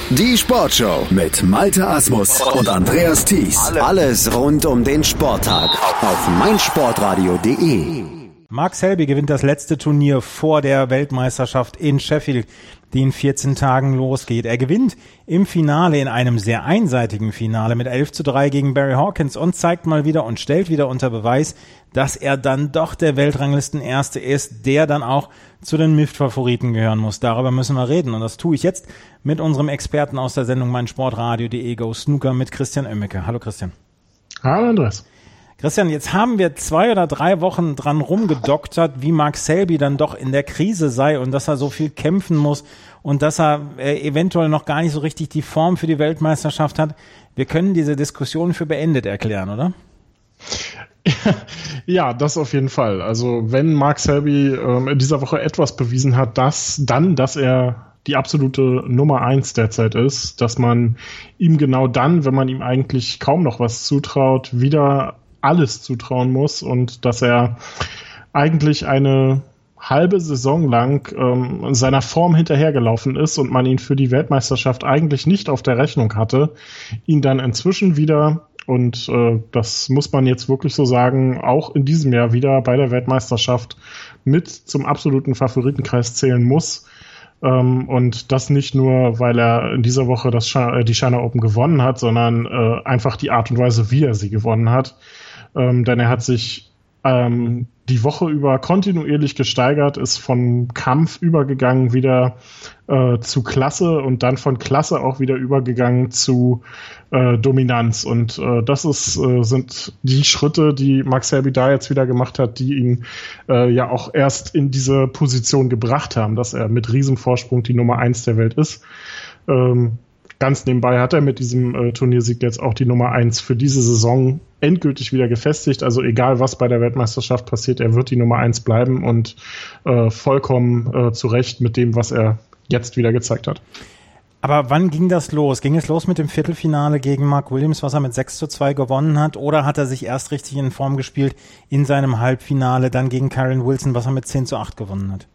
Die Sportshow mit Malte Asmus und Andreas Thies. Alles rund um den Sporttag auf meinsportradio.de. Mark Selby gewinnt das letzte Turnier vor der Weltmeisterschaft in Sheffield, die in 14 Tagen losgeht. Er gewinnt im Finale, in einem sehr einseitigen Finale mit 11:3 gegen Barry Hawkins und zeigt mal wieder und stellt wieder unter Beweis, dass er dann doch der Weltranglistenerste ist, der dann auch zu den MIFT-Favoriten gehören muss. Darüber müssen wir reden und das tue ich jetzt mit unserem Experten aus der Sendung meinsportradio.de Go Snooker mit Christian Oemmeke. Hallo Christian. Hallo Andreas. Christian, jetzt haben wir 2 oder 3 Wochen dran rumgedoktert, wie Mark Selby dann doch in der Krise sei und dass er so viel kämpfen muss und dass er eventuell noch gar nicht so richtig die Form für die Weltmeisterschaft hat. Wir können diese Diskussion für beendet erklären, oder? Ja, das auf jeden Fall. Also wenn Mark Selby in dieser Woche etwas bewiesen hat, dass er die absolute Nummer 1 derzeit ist, dass man ihm genau dann, wenn man ihm eigentlich kaum noch was zutraut, wieder alles zutrauen muss und dass er eigentlich eine halbe Saison lang seiner Form hinterhergelaufen ist und man ihn für die Weltmeisterschaft eigentlich nicht auf der Rechnung hatte, ihn dann inzwischen wieder, und das muss man jetzt wirklich so sagen, auch in diesem Jahr wieder bei der Weltmeisterschaft mit zum absoluten Favoritenkreis zählen muss. Und das nicht nur, weil er in dieser Woche die China Open gewonnen hat, sondern einfach die Art und Weise, wie er sie gewonnen hat. Denn er hat sich die Woche über kontinuierlich gesteigert, ist vom Kampf übergegangen wieder zu Klasse und dann von Klasse auch wieder übergegangen zu Dominanz. Und das sind die Schritte, die Mark Selby da jetzt wieder gemacht hat, die ihn ja auch erst in diese Position gebracht haben, dass er mit Riesenvorsprung die Nummer 1 der Welt ist. Ganz nebenbei hat er mit diesem Turniersieg jetzt auch die Nummer 1 für diese Saison endgültig wieder gefestigt. Also egal, was bei der Weltmeisterschaft passiert, er wird die Nummer 1 bleiben und vollkommen zu Recht mit dem, was er jetzt wieder gezeigt hat. Aber wann ging das los? Ging es los mit dem Viertelfinale gegen Mark Williams, was er mit 6:2 gewonnen hat? Oder hat er sich erst richtig in Form gespielt in seinem Halbfinale, dann gegen Kyren Wilson, was er mit 10:8 gewonnen hat?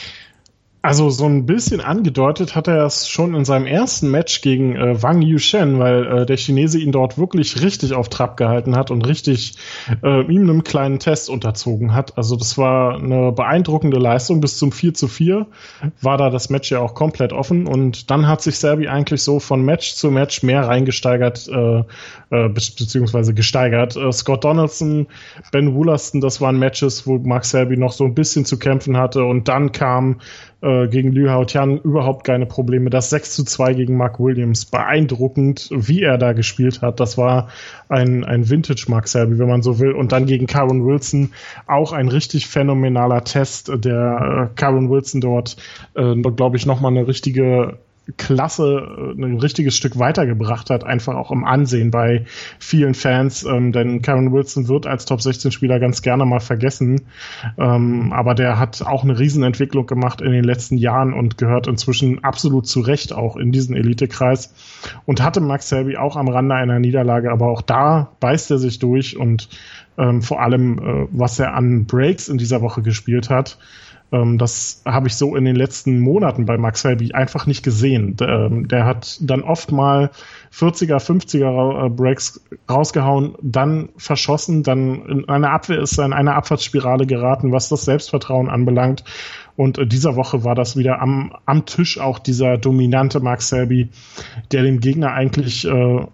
Also so ein bisschen angedeutet hat er es schon in seinem ersten Match gegen Wang Yuchen, weil der Chinese ihn dort wirklich richtig auf Trab gehalten hat und richtig ihm einem kleinen Test unterzogen hat. Also das war eine beeindruckende Leistung. Bis zum 4:4 war da das Match ja auch komplett offen und dann hat sich Selby eigentlich so von Match zu Match mehr reingesteigert, beziehungsweise gesteigert. Scott Donaldson, Ben Wollaston, das waren Matches, wo Mark Selby noch so ein bisschen zu kämpfen hatte und dann kam gegen Liu Haotian überhaupt keine Probleme. Das 6:2 gegen Mark Williams, beeindruckend, wie er da gespielt hat. Das war ein Vintage Mark Selby, wenn man so will. Und dann gegen Kyren Wilson auch ein richtig phänomenaler Test, der Kyren Wilson dort, glaube ich, nochmal eine richtige Klasse, ein richtiges Stück weitergebracht hat, einfach auch im Ansehen bei vielen Fans, denn Kyren Wilson wird als Top-16-Spieler ganz gerne mal vergessen, aber der hat auch eine Riesenentwicklung gemacht in den letzten Jahren und gehört inzwischen absolut zu Recht auch in diesen Elitekreis und hatte Mark Selby auch am Rande einer Niederlage, aber auch da beißt er sich durch und vor allem, was er an Breaks in dieser Woche gespielt hat, das habe ich so in den letzten Monaten bei Mark Selby einfach nicht gesehen. Der hat dann oft mal 40er, 50er Breaks rausgehauen, dann verschossen, dann in einer Abwehr ist er in eine Abwärtsspirale geraten, was das Selbstvertrauen anbelangt. Und in dieser Woche war das wieder am Tisch auch dieser dominante Mark Selby, der dem Gegner eigentlich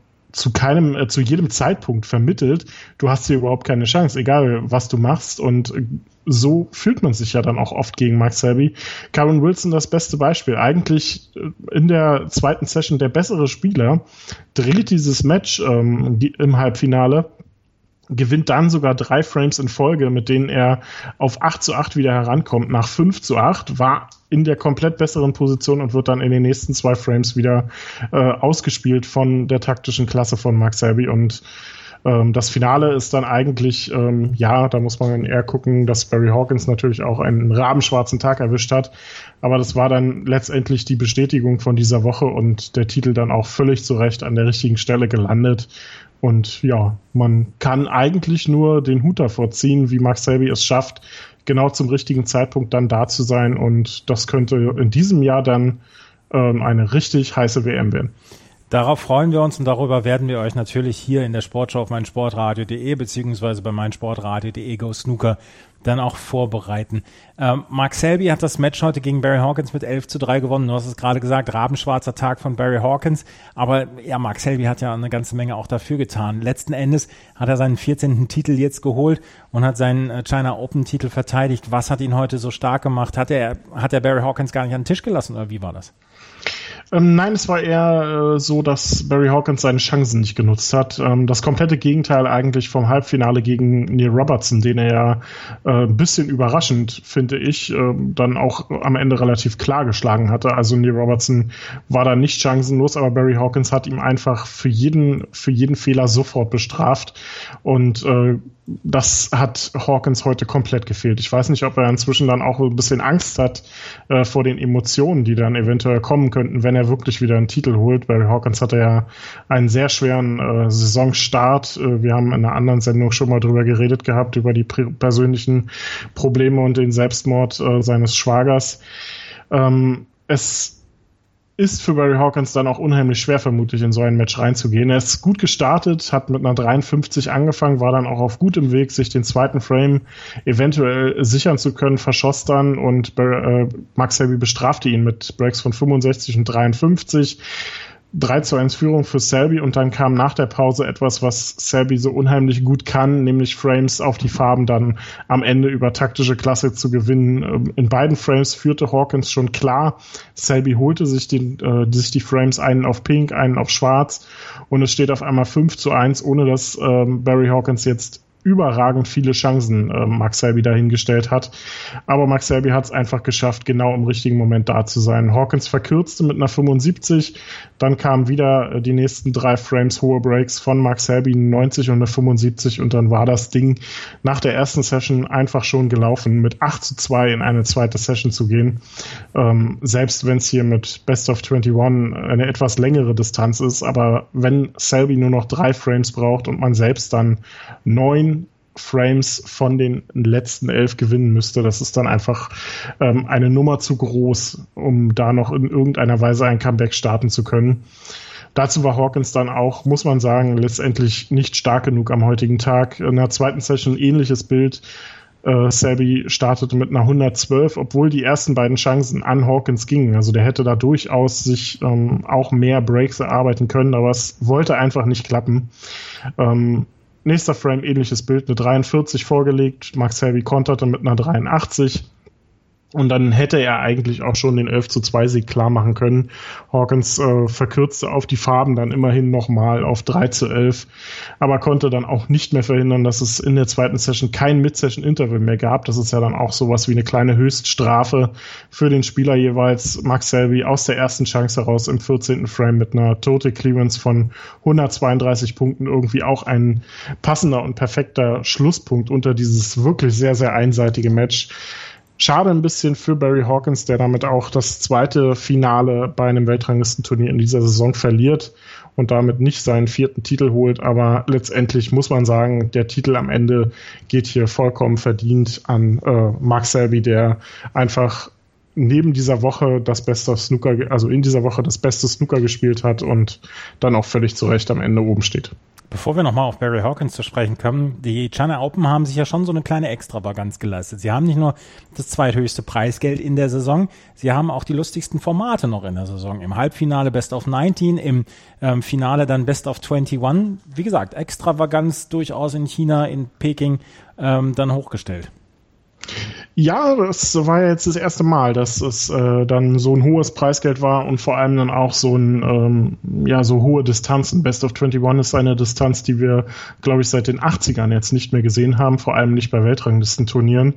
zu jedem Zeitpunkt vermittelt, du hast hier überhaupt keine Chance, egal was du machst. Und so fühlt man sich ja dann auch oft gegen Mark Selby. Kyren Wilson das beste Beispiel. Eigentlich in der zweiten Session der bessere Spieler, dreht dieses Match im Halbfinale, gewinnt dann sogar 3 Frames in Folge, mit denen er auf 8:8 wieder herankommt. Nach 5:8 war in der komplett besseren Position und wird dann in den nächsten 2 Frames wieder ausgespielt von der taktischen Klasse von Mark Selby. Und das Finale ist dann eigentlich, da muss man dann eher gucken, dass Barry Hawkins natürlich auch einen rabenschwarzen Tag erwischt hat. Aber das war dann letztendlich die Bestätigung von dieser Woche und der Titel dann auch völlig zu Recht an der richtigen Stelle gelandet. Und ja, man kann eigentlich nur den Hut davor ziehen, wie Mark Selby es schafft, genau zum richtigen Zeitpunkt dann da zu sein. Und das könnte in diesem Jahr dann eine richtig heiße WM werden. Darauf freuen wir uns und darüber werden wir euch natürlich hier in der Sportshow auf meinsportradio.de beziehungsweise bei meinsportradio.de Go Snooker dann auch vorbereiten. Mark Selby hat das Match heute gegen Barry Hawkins mit 11:3 gewonnen. Du hast es gerade gesagt, rabenschwarzer Tag von Barry Hawkins. Aber ja, Mark Selby hat ja eine ganze Menge auch dafür getan. Letzten Endes hat er seinen 14. Titel jetzt geholt und hat seinen China Open Titel verteidigt. Was hat ihn heute so stark gemacht? Hat er Barry Hawkins gar nicht an den Tisch gelassen oder wie war das? Nein, es war eher so, dass Barry Hawkins seine Chancen nicht genutzt hat. Das komplette Gegenteil eigentlich vom Halbfinale gegen Neil Robertson, den er ja ein bisschen überraschend, finde ich, dann auch am Ende relativ klar geschlagen hatte. Also Neil Robertson war da nicht chancenlos, aber Barry Hawkins hat ihm einfach für jeden Fehler sofort bestraft und das hat Hawkins heute komplett gefehlt. Ich weiß nicht, ob er inzwischen dann auch ein bisschen Angst hat vor den Emotionen, die dann eventuell kommen könnten, wenn er wirklich wieder einen Titel holt. Barry Hawkins hatte ja einen sehr schweren Saisonstart. Wir haben in einer anderen Sendung schon mal drüber geredet gehabt, über die persönlichen Probleme und den Selbstmord seines Schwagers. Es ist für Barry Hawkins dann auch unheimlich schwer, vermutlich in so ein Match reinzugehen. Er ist gut gestartet, hat mit einer 53 angefangen, war dann auch auf gutem Weg, sich den zweiten Frame eventuell sichern zu können, verschoss dann und Mark Selby bestrafte ihn mit Breaks von 65 und 53. 3:1 Führung für Selby und dann kam nach der Pause etwas, was Selby so unheimlich gut kann, nämlich Frames auf die Farben dann am Ende über taktische Klasse zu gewinnen. In beiden Frames führte Hawkins schon klar. Selby holte sich die Frames, einen auf Pink, einen auf Schwarz und es steht auf einmal 5:1, ohne dass Barry Hawkins jetzt überragend viele Chancen Mark Selby dahingestellt hat. Aber Mark Selby hat es einfach geschafft, genau im richtigen Moment da zu sein. Hawkins verkürzte mit einer 75, dann kamen wieder die nächsten 3 Frames hohe Breaks von Mark Selby, eine 90 und eine 75 und dann war das Ding nach der ersten Session einfach schon gelaufen, mit 8:2 in eine zweite Session zu gehen. Selbst wenn es hier mit Best of 21 eine etwas längere Distanz ist, aber wenn Selby nur noch 3 Frames braucht und man selbst dann 9 Frames von den letzten 11 gewinnen müsste. Das ist dann einfach eine Nummer zu groß, um da noch in irgendeiner Weise ein Comeback starten zu können. Dazu war Hawkins dann auch, muss man sagen, letztendlich nicht stark genug am heutigen Tag. In der zweiten Session ähnliches Bild. Selby startete mit einer 112, obwohl die ersten beiden Chancen an Hawkins gingen. Also der hätte da durchaus sich auch mehr Breaks erarbeiten können, aber es wollte einfach nicht klappen. Nächster Frame, ähnliches Bild, eine 43 vorgelegt. Mark Selby konterte mit einer 83. Und dann hätte er eigentlich auch schon den 11:2 Sieg klar machen können. Hawkins verkürzte auf die Farben dann immerhin nochmal auf 3:11, aber konnte dann auch nicht mehr verhindern, dass es in der zweiten Session kein Mid-Session-Interval mehr gab. Das ist ja dann auch sowas wie eine kleine Höchststrafe für den Spieler jeweils. Mark Selby aus der ersten Chance heraus im 14. Frame mit einer Total Clearance von 132 Punkten irgendwie auch ein passender und perfekter Schlusspunkt unter dieses wirklich sehr, sehr einseitige Match. Schade ein bisschen für Barry Hawkins, der damit auch das zweite Finale bei einem Weltranglistenturnier in dieser Saison verliert und damit nicht seinen 4. Titel holt. Aber letztendlich muss man sagen, der Titel am Ende geht hier vollkommen verdient an Mark Selby, der einfach neben dieser Woche das beste Snooker, also in dieser Woche das beste Snooker gespielt hat und dann auch völlig zu Recht am Ende oben steht. Bevor wir nochmal auf Barry Hawkins zu sprechen kommen, die China Open haben sich ja schon so eine kleine Extravaganz geleistet. Sie haben nicht nur das zweithöchste Preisgeld in der Saison, sie haben auch die lustigsten Formate noch in der Saison. Im Halbfinale Best of 19, im Finale dann Best of 21. Wie gesagt, Extravaganz durchaus in China, in Peking dann hochgestellt. Ja, das war ja jetzt das erste Mal, dass es dann so ein hohes Preisgeld war und vor allem dann auch so so hohe Distanzen. Best of 21 ist eine Distanz, die wir, glaube ich, seit den 80ern jetzt nicht mehr gesehen haben, vor allem nicht bei Weltranglistenturnieren.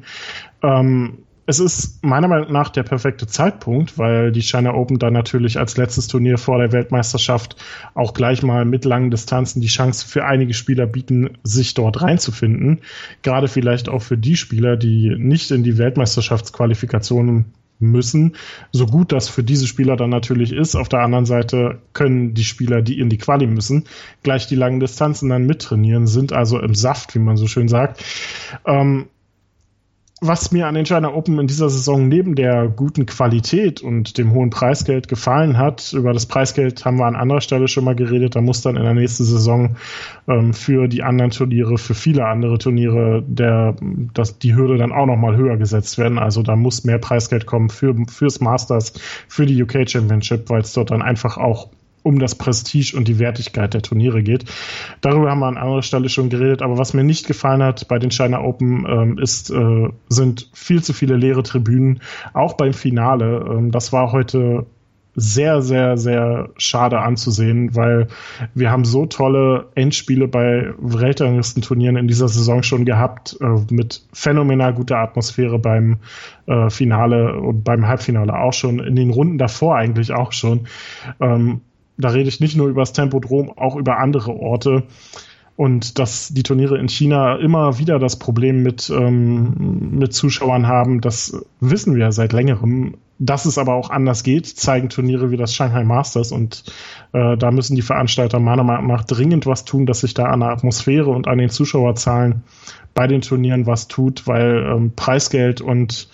Es ist meiner Meinung nach der perfekte Zeitpunkt, weil die China Open dann natürlich als letztes Turnier vor der Weltmeisterschaft auch gleich mal mit langen Distanzen die Chance für einige Spieler bieten, sich dort reinzufinden. Gerade vielleicht auch für die Spieler, die nicht in die Weltmeisterschaftsqualifikationen müssen, so gut das für diese Spieler dann natürlich ist. Auf der anderen Seite können die Spieler, die in die Quali müssen, gleich die langen Distanzen dann mittrainieren, sind also im Saft, wie man so schön sagt. was mir an den China Open in dieser Saison neben der guten Qualität und dem hohen Preisgeld gefallen hat, über das Preisgeld haben wir an anderer Stelle schon mal geredet, da muss dann in der nächsten Saison für die anderen Turniere, für viele andere Turniere die Hürde dann auch nochmal höher gesetzt werden. Also da muss mehr Preisgeld kommen fürs Masters, für die UK Championship, weil es dort dann einfach auch um das Prestige und die Wertigkeit der Turniere geht. Darüber haben wir an anderer Stelle schon geredet, aber was mir nicht gefallen hat bei den China Open sind viel zu viele leere Tribünen, auch beim Finale. Das war heute sehr, sehr, sehr schade anzusehen, weil wir haben so tolle Endspiele bei Weltranglistenturnieren in dieser Saison schon gehabt, mit phänomenal guter Atmosphäre beim Finale und beim Halbfinale auch schon, in den Runden davor eigentlich auch schon. Da rede ich nicht nur über das Tempodrom, auch über andere Orte. Und dass die Turniere in China immer wieder das Problem mit Zuschauern haben, das wissen wir seit längerem. Dass es aber auch anders geht, zeigen Turniere wie das Shanghai Masters. Und da müssen die Veranstalter meiner Meinung nach dringend was tun, dass sich da an der Atmosphäre und an den Zuschauerzahlen bei den Turnieren was tut, weil Preisgeld und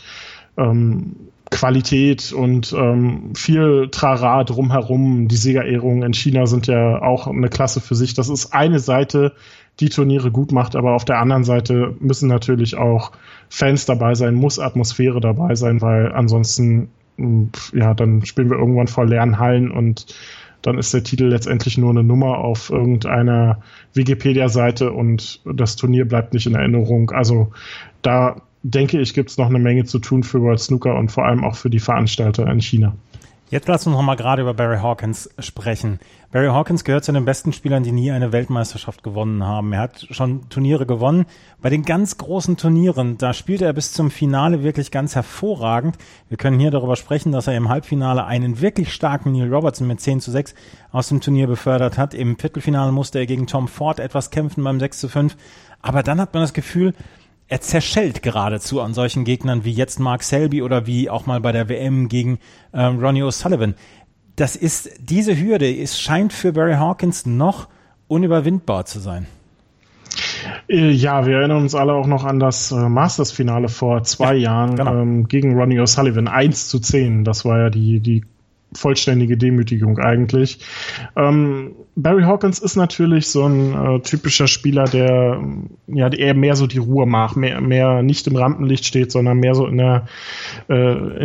Qualität und viel Trara drumherum. Die Siegerehrungen in China sind ja auch eine Klasse für sich. Das ist eine Seite, die Turniere gut macht, aber auf der anderen Seite müssen natürlich auch Fans dabei sein, muss Atmosphäre dabei sein, weil ansonsten, dann spielen wir irgendwann vor leeren Hallen und dann ist der Titel letztendlich nur eine Nummer auf irgendeiner Wikipedia-Seite und das Turnier bleibt nicht in Erinnerung. Also da denke ich, gibt es noch eine Menge zu tun für World Snooker und vor allem auch für die Veranstalter in China. Jetzt lass uns noch mal gerade über Barry Hawkins sprechen. Barry Hawkins gehört zu den besten Spielern, die nie eine Weltmeisterschaft gewonnen haben. Er hat schon Turniere gewonnen. Bei den ganz großen Turnieren, da spielte er bis zum Finale wirklich ganz hervorragend. Wir können hier darüber sprechen, dass er im Halbfinale einen wirklich starken Neil Robertson mit 10:6 aus dem Turnier befördert hat. Im Viertelfinale musste er gegen Tom Ford etwas kämpfen beim 6:5. Aber dann hat man das Gefühl, er zerschellt geradezu an solchen Gegnern wie jetzt Mark Selby oder wie auch mal bei der WM gegen Ronnie O'Sullivan. Diese Hürde scheint für Barry Hawkins noch unüberwindbar zu sein. Ja, wir erinnern uns alle auch noch an das Masters-Finale vor 2 Jahren genau. Gegen Ronnie O'Sullivan, 1:10. Das war ja die vollständige Demütigung eigentlich. Barry Hawkins ist natürlich so ein typischer Spieler, der eher mehr so die Ruhe macht, mehr nicht im Rampenlicht steht, sondern mehr so so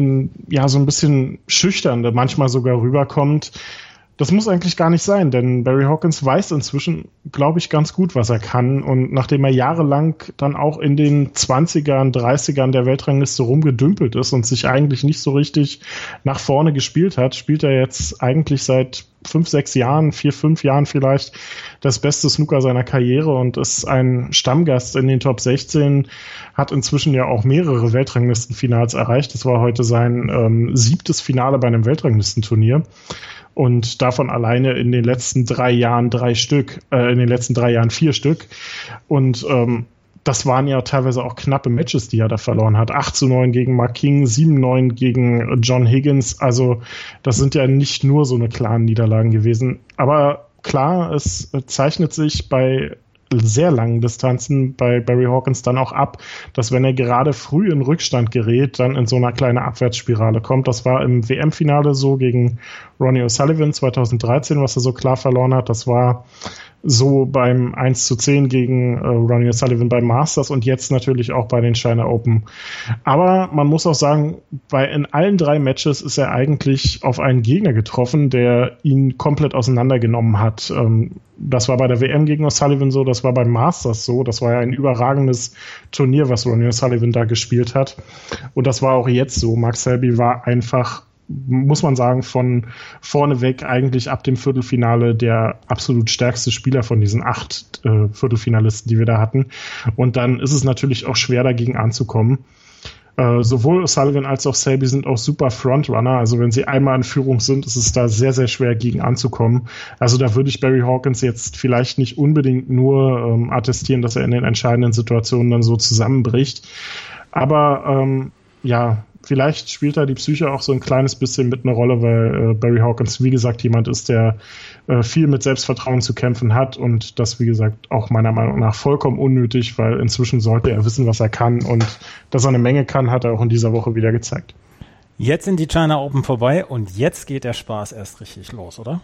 ein bisschen schüchtern, manchmal sogar rüberkommt. Das muss eigentlich gar nicht sein, denn Barry Hawkins weiß inzwischen, glaube ich, ganz gut, was er kann. Und nachdem er jahrelang dann auch in den 20ern, 30ern der Weltrangliste rumgedümpelt ist und sich eigentlich nicht so richtig nach vorne gespielt hat, spielt er jetzt eigentlich seit 5 Jahren vielleicht das beste Snooker seiner Karriere und ist ein Stammgast in den Top 16, hat inzwischen ja auch mehrere Weltranglistenfinals erreicht. Das war heute sein 7. Finale bei einem Weltranglistenturnier. Und davon alleine in den letzten 3 Jahren 3 Stück, in den letzten 3 Jahren 4 Stück. Und das waren ja teilweise auch knappe Matches, die er da verloren hat. 8:9 gegen Mark King, 7:9 gegen John Higgins. Also das sind ja nicht nur so eine klaren Niederlagen gewesen. Aber klar, es zeichnet sich bei sehr langen Distanzen bei Barry Hawkins dann auch ab, dass wenn er gerade früh in Rückstand gerät, dann in so einer kleinen Abwärtsspirale kommt. Das war im WM-Finale so gegen Ronnie O'Sullivan 2013, was er so klar verloren hat. Das war so beim 1:10 gegen Ronnie O'Sullivan beim Masters und jetzt natürlich auch bei den China Open. Aber man muss auch sagen, in allen 3 Matches ist er eigentlich auf einen Gegner getroffen, der ihn komplett auseinandergenommen hat. Das war bei der WM gegen O'Sullivan so, das war beim Masters so. Das war ja ein überragendes Turnier, was Ronnie O'Sullivan da gespielt hat. Und das war auch jetzt so. Mark Selby war einfach, muss man sagen, von vorne weg eigentlich ab dem Viertelfinale der absolut stärkste Spieler von diesen 8 Viertelfinalisten, die wir da hatten. Und dann ist es natürlich auch schwer, dagegen anzukommen. Sowohl O'Sullivan als auch Selby sind auch super Frontrunner. Also wenn sie einmal in Führung sind, ist es da sehr, sehr schwer, gegen anzukommen. Also da würde ich Barry Hawkins jetzt vielleicht nicht unbedingt nur attestieren, dass er in den entscheidenden Situationen dann so zusammenbricht. Aber vielleicht spielt da die Psyche auch so ein kleines bisschen mit eine Rolle, weil Barry Hawkins, wie gesagt, jemand ist, der viel mit Selbstvertrauen zu kämpfen hat und das, wie gesagt, auch meiner Meinung nach vollkommen unnötig, weil inzwischen sollte er wissen, was er kann und dass er eine Menge kann, hat er auch in dieser Woche wieder gezeigt. Jetzt sind die China Open vorbei und jetzt geht der Spaß erst richtig los, oder?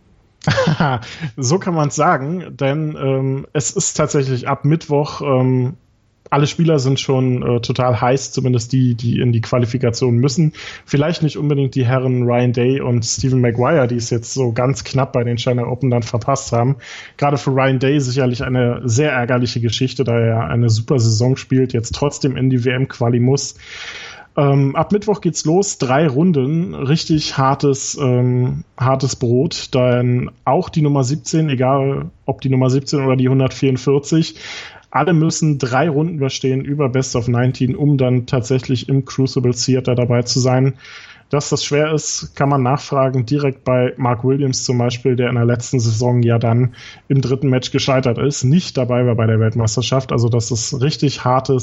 So kann man es sagen, denn es ist tatsächlich ab Mittwoch, alle Spieler sind schon total heiß, zumindest die in die Qualifikation müssen. Vielleicht nicht unbedingt die Herren Ryan Day und Stephen Maguire, die es jetzt so ganz knapp bei den China Open dann verpasst haben. Gerade für Ryan Day sicherlich eine sehr ärgerliche Geschichte, da er eine super Saison spielt, jetzt trotzdem in die WM-Quali muss. Ab Mittwoch geht's los, 3 Runden, richtig hartes Brot, dann auch die Nummer 17, egal ob die Nummer 17 oder die 144, alle müssen 3 Runden überstehen über Best of 19, um dann tatsächlich im Crucible Theater dabei zu sein. Dass das schwer ist, kann man nachfragen, direkt bei Mark Williams zum Beispiel, der in der letzten Saison ja dann im 3. Match gescheitert ist, nicht dabei war bei der Weltmeisterschaft, also das ist richtig harte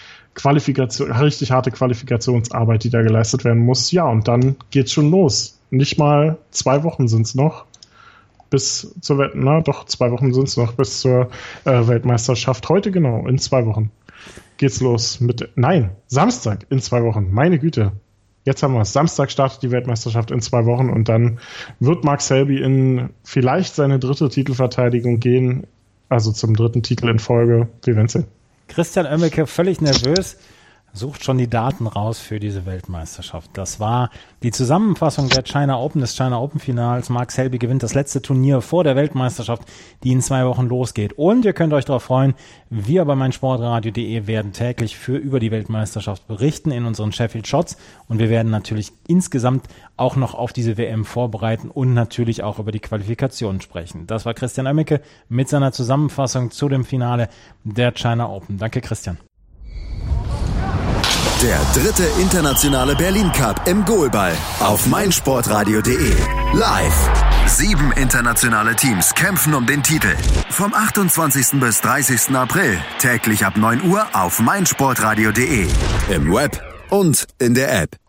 Qualifikationsarbeit, die da geleistet werden muss. Ja, und dann geht's schon los. Nicht mal 2 Wochen sind's noch bis zur 2 Wochen sind's noch bis zur Weltmeisterschaft. Heute genau, in 2 Wochen geht's los Samstag in 2 Wochen. Meine Güte. Jetzt haben wir es. Samstag startet die Weltmeisterschaft in 2 Wochen und dann wird Mark Selby in vielleicht seine 3. Titelverteidigung gehen, also zum 3. Titel in Folge. Wir werden sehen. Christian Oemmeke völlig nervös, sucht schon die Daten raus für diese Weltmeisterschaft. Das war die Zusammenfassung der China Open, des China Open Finals. Mark Selby gewinnt das letzte Turnier vor der Weltmeisterschaft, die in 2 Wochen losgeht. Und ihr könnt euch darauf freuen, wir bei meinsportradio.de werden täglich über die Weltmeisterschaft berichten in unseren Sheffield Shots. Und wir werden natürlich insgesamt auch noch auf diese WM vorbereiten und natürlich auch über die Qualifikationen sprechen. Das war Christian Oemmeke mit seiner Zusammenfassung zu dem Finale der China Open. Danke, Christian. Der 3. internationale Berlin Cup im Goalball auf meinsportradio.de. Live. 7 internationale Teams kämpfen um den Titel. Vom 28. bis 30. April. Täglich ab 9 Uhr auf meinsportradio.de. Im Web und in der App.